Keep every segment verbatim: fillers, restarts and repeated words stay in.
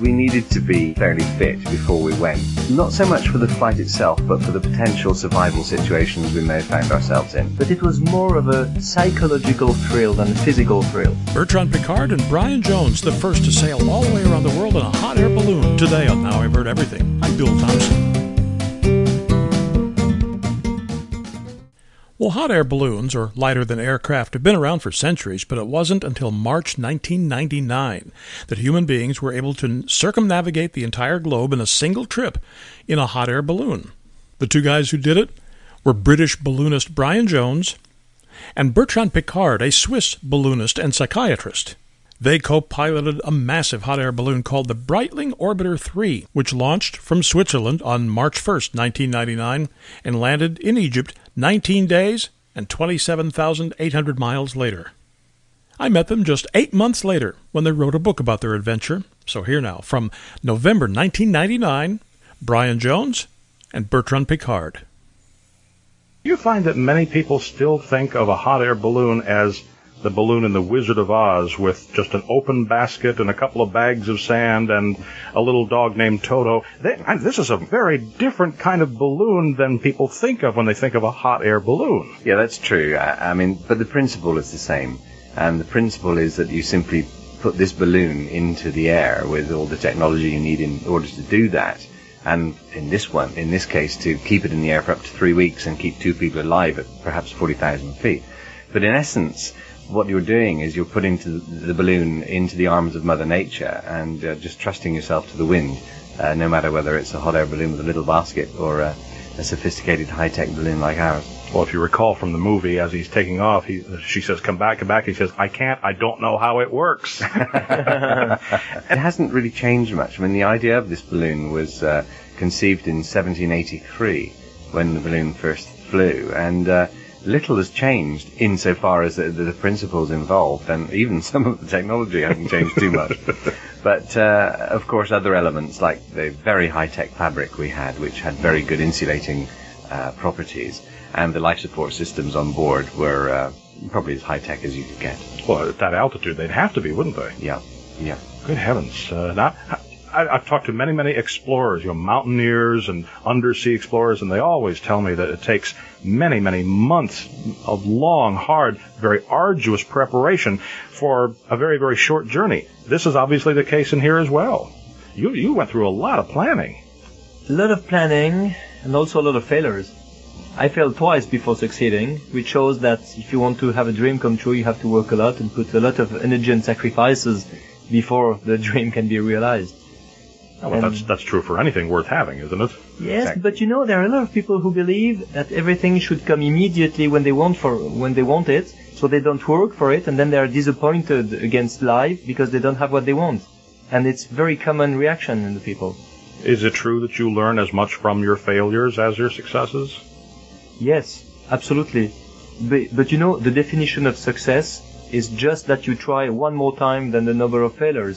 we needed to be fairly fit before we went. Not so much for the flight itself, but for the potential survival situations we may have found ourselves in. But it was more of a psychological thrill than a physical thrill. Bertrand Piccard and Brian Jones, the first to sail all the way around the world in a hot air balloon. Today on Now I've Heard Everything, I'm Bill Thompson. Well, hot air balloons, or lighter than aircraft, have been around for centuries, but it wasn't until March nineteen ninety-nine that human beings were able to circumnavigate the entire globe in a single trip in a hot air balloon. The two guys who did it were British balloonist Brian Jones and Bertrand Piccard, a Swiss balloonist and psychiatrist. They co-piloted a massive hot air balloon called the Breitling Orbiter three, which launched from Switzerland on March first, nineteen ninety-nine, and landed in Egypt nineteen days and twenty-seven thousand eight hundred miles later. I met them just eight months later when they wrote a book about their adventure. So here now, from November nineteen ninety-nine, Brian Jones and Bertrand Piccard. You find that many people still think of a hot air balloon as the balloon in The Wizard of Oz, with just an open basket and a couple of bags of sand and a little dog named Toto. They, this is a very different kind of balloon than people think of when they think of a hot air balloon. Yeah, that's true. I, I mean, but the principle is the same. And the principle is that you simply put this balloon into the air with all the technology you need in order to do that. And in this one, in this case, to keep it in the air for up to three weeks and keep two people alive at perhaps forty thousand feet. But in essence, what you're doing is you're putting to the balloon into the arms of Mother Nature and uh, just trusting yourself to the wind, uh, no matter whether it's a hot air balloon with a little basket or a, a sophisticated high-tech balloon like ours. Well, if you recall from the movie, as he's taking off, he, she says, "Come back, come back." He says, "I can't, I don't know how it works." It hasn't really changed much. I mean, the idea of this balloon was uh, conceived in seventeen eighty-three when the balloon first flew, and uh, little has changed insofar as the, the principles involved, and even some of the technology hasn't changed too much. But, uh, of course, other elements like the very high-tech fabric we had, which had very good insulating uh, properties, and the life support systems on board were uh, probably as high-tech as you could get. Well, at that altitude, they'd have to be, wouldn't they? Yeah, yeah. Good heavens. Uh, now, I, I've talked to many, many explorers, you know, mountaineers and undersea explorers, and they always tell me that it takes many, many months of long, hard, very arduous preparation for a very, very short journey. This is obviously the case in here as well. You, you went through a lot of planning. A lot of planning and also a lot of failures. I failed twice before succeeding, which shows that if you want to have a dream come true, you have to work a lot and put a lot of energy and sacrifices before the dream can be realized. Oh, well, that's that's true for anything worth having, isn't it? Yes, Exactly. But you know, there are a lot of people who believe that everything should come immediately when they want for when they want it, so they don't work for it, and then they are disappointed against life because they don't have what they want. And it's very common reaction in the people. Is it true that you learn as much from your failures as your successes? Yes, absolutely. But, but you know, the definition of success is just that you try one more time than the number of failures.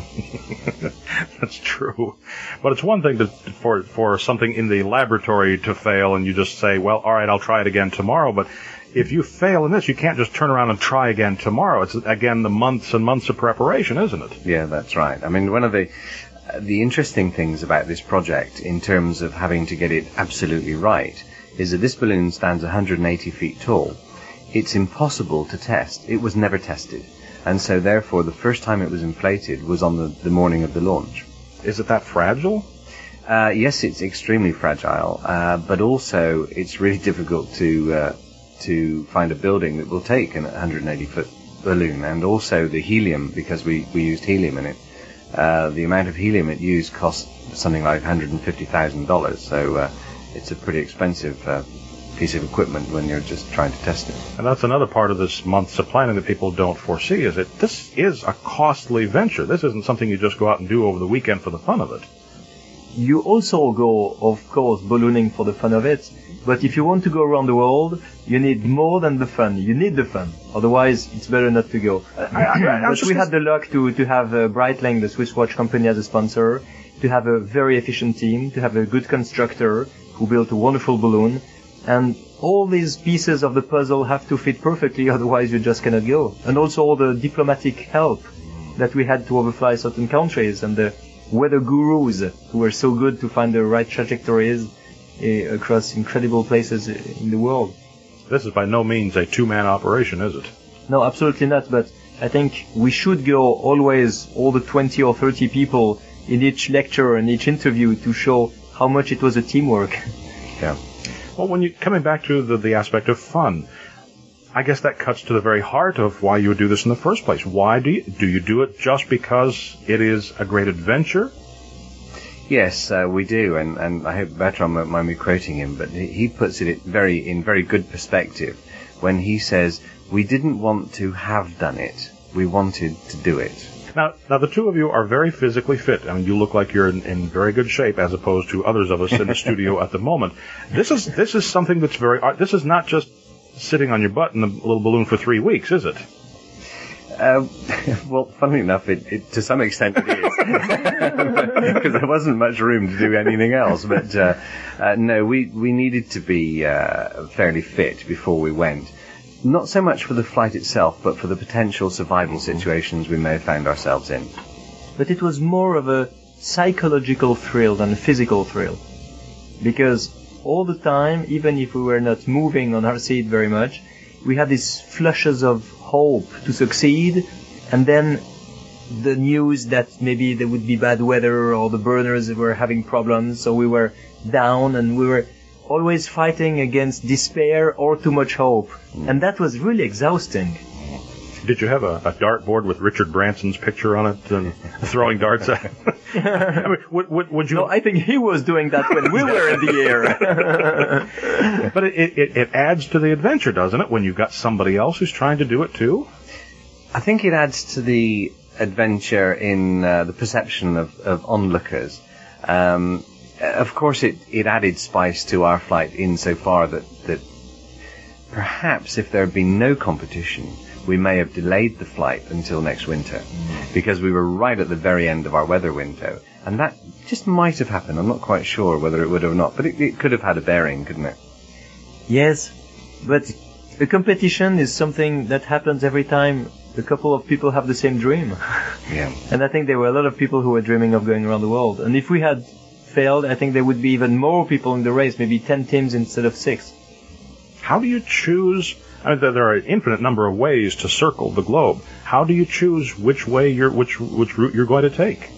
That's true. But it's one thing to, for for something in the laboratory to fail and you just say, well, all right, I'll try it again tomorrow. But if you fail in this, you can't just turn around and try again tomorrow. It's, again, the months and months of preparation, isn't it? Yeah, that's right. I mean, one of the uh, the interesting things about this project in terms of having to get it absolutely right is that this balloon stands one hundred eighty feet tall. It's impossible to test. It was never tested. And so, therefore, the first time it was inflated was on the, the morning of the launch. Is it that fragile? Uh, yes, it's extremely fragile, uh, but also it's really difficult to uh, to find a building that will take a one hundred eighty foot balloon. And also the helium, because we, we used helium in it, uh, the amount of helium it used cost something like one hundred fifty thousand dollars. So uh, it's a pretty expensive uh, piece of equipment when you're just trying to test it. And that's another part of this months of planning that people don't foresee, is that this is a costly venture. This isn't something you just go out and do over the weekend for the fun of it. You also go, of course, ballooning for the fun of it, but if you want to go around the world, you need more than the fun. You need the fun. Otherwise, it's better not to go. I, I, I but we gonna... had the luck to, to have uh, Breitling, the Swiss watch company, as a sponsor, to have a very efficient team, to have a good constructor who built a wonderful balloon. And all these pieces of the puzzle have to fit perfectly, otherwise you just cannot go. And also all the diplomatic help that we had to overfly certain countries, and the weather gurus who were so good to find the right trajectories uh, across incredible places in the world. This is by no means a two-man operation, is it? No, absolutely not, but I think we should go always, all the twenty or thirty people in each lecture and each interview to show how much it was a teamwork. Yeah. Well, when you coming back to the, the aspect of fun, I guess that cuts to the very heart of why you would do this in the first place. Why do you do you do it just because it is a great adventure? Yes, uh, we do, and, and I hope Bertrand won't mind me quoting him, but he, he puts it very in very good perspective when he says, we didn't want to have done it, we wanted to do it. Now, now the two of you are very physically fit. I mean, you look like you're in, in very good shape as opposed to others of us in the studio at the moment. This is this is something that's very. This is not just sitting on your butt in a little balloon for three weeks, is it? Uh, well, funnily enough, it, it, to some extent it is, because there wasn't much room to do anything else. But uh, uh, no, we we needed to be uh, fairly fit before we went. Not so much for the flight itself, but for the potential survival situations we may have found ourselves in. But it was more of a psychological thrill than a physical thrill. Because all the time, even if we were not moving on our seat very much, we had these flushes of hope to succeed, and then the news that maybe there would be bad weather or the burners were having problems, so we were down and we were always fighting against despair or too much hope. And that was really exhausting. Did you have a, a dartboard with Richard Branson's picture on it and throwing darts at it? I mean, would, would, would you... No, I think he was doing that when we were in the air. But it, it, it adds to the adventure, doesn't it, when you've got somebody else who's trying to do it too? I think it adds to the adventure in uh, the perception of, of onlookers. Um, of course, it, it added spice to our flight insofar that, that perhaps if there had been no competition, we may have delayed the flight until next winter, because we were right at the very end of our weather window. And that just might have happened. I'm not quite sure whether it would or not, but it, it could have had a bearing, couldn't it? Yes, but a competition is something that happens every time a couple of people have the same dream. Yeah. And I think there were a lot of people who were dreaming of going around the world. And if we had failed, I think there would be even more people in the race, maybe ten teams instead of six. How do you choose... I mean, there are an infinite number of ways to circle the globe. How do you choose which way you're, which which route you're going to take?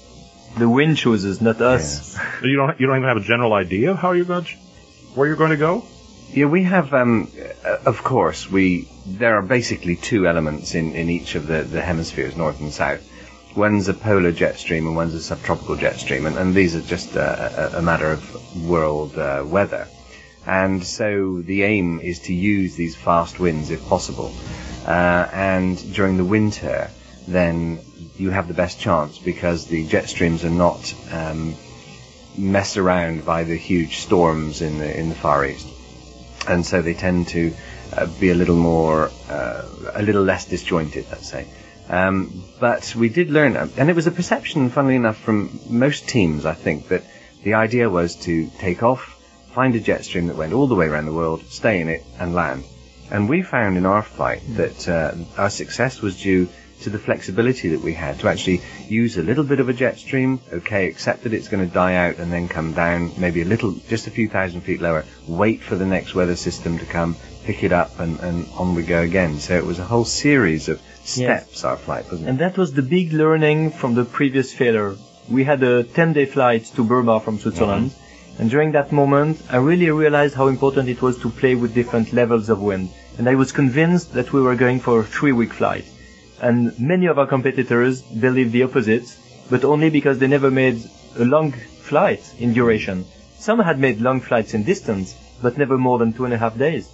The wind chooses, not us. Yes. You don't you don't even have a general idea of how you're going to, where you're going to go? Yeah, we have. Um, of course, we there are basically two elements in, in each of the, the hemispheres, north and south. One's a polar jet stream and one's a subtropical jet stream, and, and these are just a, a, a matter of world uh, weather. And so the aim is to use these fast winds if possible. Uh, and during the winter, then you have the best chance because the jet streams are not um, messed around by the huge storms in the in the Far East. And so they tend to uh, be a little more, uh, a little less disjointed, let's say. Um, but we did learn, and it was a perception, funnily enough, from most teams, I think, that the idea was to take off, find a jet stream that went all the way around the world, stay in it, and land. And we found in our flight that uh, our success was due to the flexibility that we had to actually use a little bit of a jet stream, okay, accept that it's going to die out and then come down maybe a little, just a few thousand feet lower, wait for the next weather system to come, pick it up, and, and on we go again. So it was a whole series of steps, yes. Our flight, wasn't it? And that was the big learning from the previous failure. We had a ten-day flight to Burma from Switzerland. Mm-hmm. And during that moment, I really realized how important it was to play with different levels of wind. And I was convinced that we were going for a three-week flight. And many of our competitors believed the opposite, but only because they never made a long flight in duration. Some had made long flights in distance, but never more than two and a half days.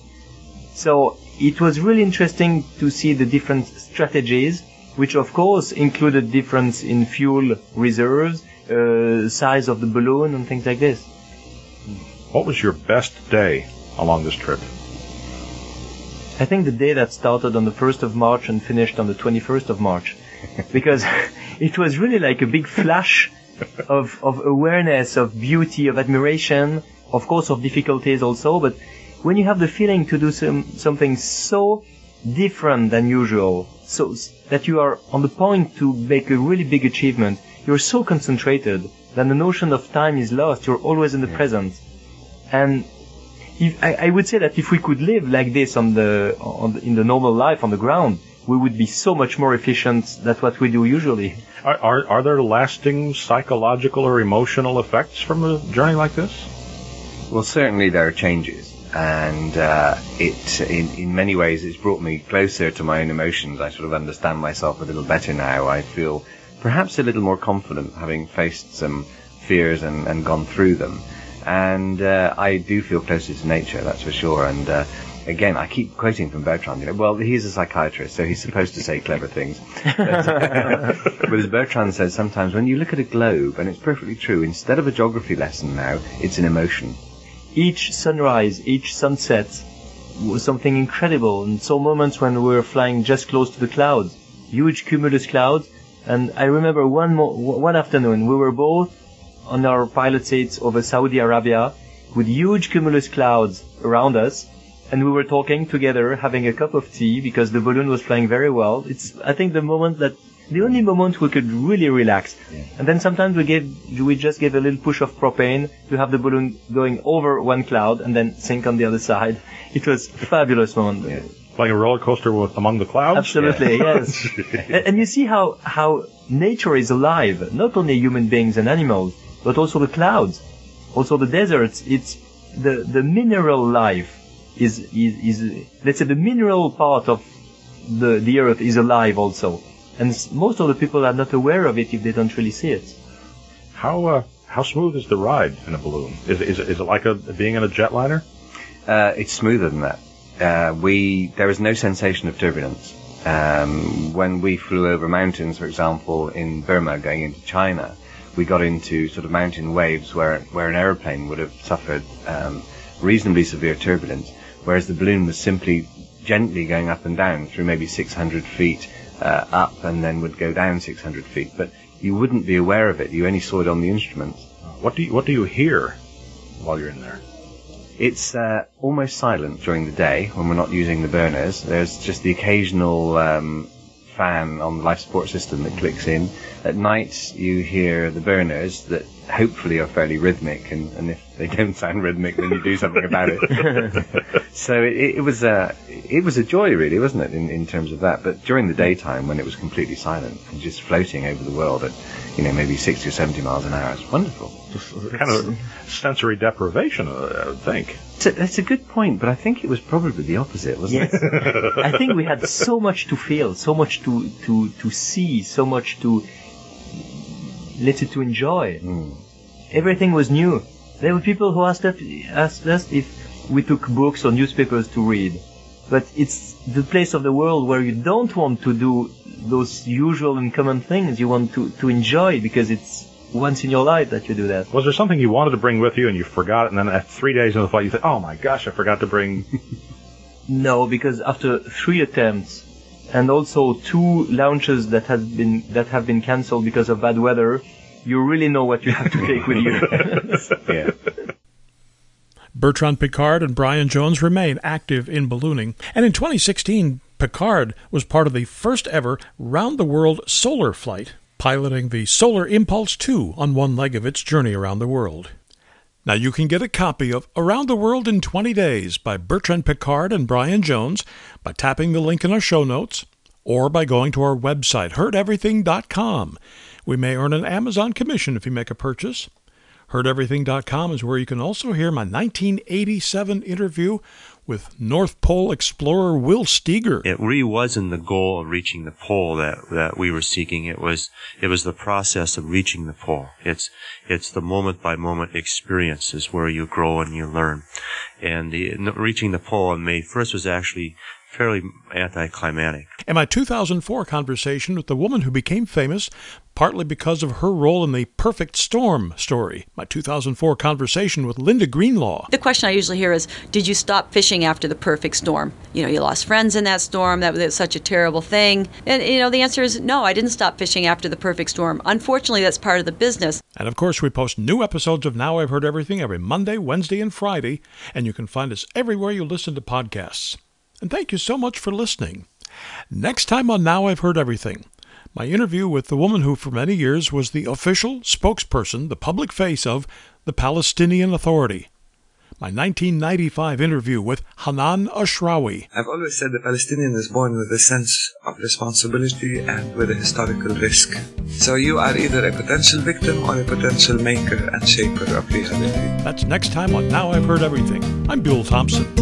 So it was really interesting to see the different strategies, which of course included difference in fuel reserves, uh, size of the balloon, and things like this. What was your best day along this trip? I think the day that started on the first of March and finished on the twenty-first of March. Because it was really like a big flash of, of awareness, of beauty, of admiration, of course of difficulties also, but when you have the feeling to do some, something so different than usual, so that you are on the point to make a really big achievement, you're so concentrated that the notion of time is lost. You're always in the yeah. present. And if, I, I would say that if we could live like this on the, on the, in the normal life on the ground, we would be so much more efficient than what we do usually. Are, are, are there lasting psychological or emotional effects from a journey like this? Well, certainly there are changes. And uh, it, in, in many ways, it's brought me closer to my own emotions. I sort of understand myself a little better now. I feel perhaps a little more confident, having faced some fears and, and gone through them. And uh, I do feel closer to nature, that's for sure. And uh, again, I keep quoting from Bertrand. You know, well, he's a psychiatrist, so he's supposed to say clever things. But, uh, but as Bertrand says, sometimes when you look at a globe, and it's perfectly true, instead of a geography lesson now, it's an emotion. Each sunrise, each sunset was something incredible. And so moments when we were flying just close to the clouds, huge cumulus clouds. And I remember one mo- one afternoon we were both on our pilot seats over Saudi Arabia with huge cumulus clouds around us. And we were talking together, having a cup of tea because the balloon was flying very well. It's, I think, the moment that the only moment we could really relax. Yeah. And then sometimes we gave, we just gave a little push of propane to have the balloon going over one cloud and then sink on the other side. It was a fabulous moment. Yeah. Like a roller coaster with, among the clouds? Absolutely, yeah. Yes. and, and you see how, how nature is alive, not only human beings and animals, but also the clouds, also the deserts. It's the, the mineral life is, is, is, let's say the mineral part of the, the earth is alive also. And most of the people are not aware of it if they don't really see it. How uh, how smooth is the ride in a balloon? Is is, is it like a, being in a jetliner? Uh, it's smoother than that. Uh, we there is no sensation of turbulence. Um, when we flew over mountains, for example, in Burma going into China, we got into sort of mountain waves where where an airplane would have suffered um, reasonably severe turbulence, whereas the balloon was simply gently going up and down through maybe six hundred feet. Uh, up and then would go down six hundred feet, but you wouldn't be aware of it. You only saw it on the instruments. What do you, what do you hear while you're in there? It's uh, almost silent during the day when we're not using the burners. There's just the occasional um, fan on the life support system that clicks in. At night you hear the burners that hopefully are fairly rhythmic, and, and if they don't sound rhythmic, then you do something about it. So it, it was a it was a joy, really, wasn't it, in, in terms of that? But during the daytime, when it was completely silent and just floating over the world at, you know, maybe sixty or seventy miles an hour, it's wonderful. Kind of sensory deprivation, I would think. It's a, that's a good point, but I think it was probably the opposite, wasn't yes. it? I think we had so much to feel, so much to to to see, so much to let it to enjoy. Mm. Everything was new. There were people who asked us, asked us if we took books or newspapers to read. But it's the place of the world where you don't want to do those usual and common things. You want to, to enjoy because it's once in your life that you do that. Was there something you wanted to bring with you and you forgot it, and then at three days into the flight you think, oh my gosh, I forgot to bring... No, because after three attempts and also two launches that have been that have been cancelled because of bad weather, you really know what you have to take with you. Yeah. Bertrand Piccard and Brian Jones remain active in ballooning, and in twenty sixteen, Piccard was part of the first ever round-the-world solar flight, piloting the Solar Impulse two on one leg of its journey around the world. Now you can get a copy of Around the World in twenty days by Bertrand Piccard and Brian Jones by tapping the link in our show notes or by going to our website, heard everything dot com. We may earn an Amazon commission if you make a purchase. heard everything dot com is where you can also hear my nineteen eighty-seven interview with North Pole explorer Will Steger. It really wasn't the goal of reaching the pole that that we were seeking. It was it was the process of reaching the pole. It's it's the moment by moment experiences where you grow and you learn. And the reaching the pole on May first was actually fairly anticlimactic. And my two thousand four conversation with the woman who became famous partly because of her role in the Perfect Storm story. My two thousand four conversation with Linda Greenlaw. The question I usually hear is, did you stop fishing after the perfect storm? You know, you lost friends in that storm. That was such a terrible thing. And, you know, the answer is no, I didn't stop fishing after the perfect storm. Unfortunately, that's part of the business. And, of course, we post new episodes of Now I've Heard Everything every Monday, Wednesday, and Friday. And you can find us everywhere you listen to podcasts. And thank you so much for listening. Next time on Now I've Heard Everything, My interview with the woman who for many years was the official spokesperson, the public face of the Palestinian Authority. My nineteen ninety-five interview with Hanan Ashrawi. I've always said the Palestinian is born with a sense of responsibility and with a historical risk. So you are either a potential victim or a potential maker and shaper of reality. That's next time on Now I've Heard Everything. I'm Buell Thompson.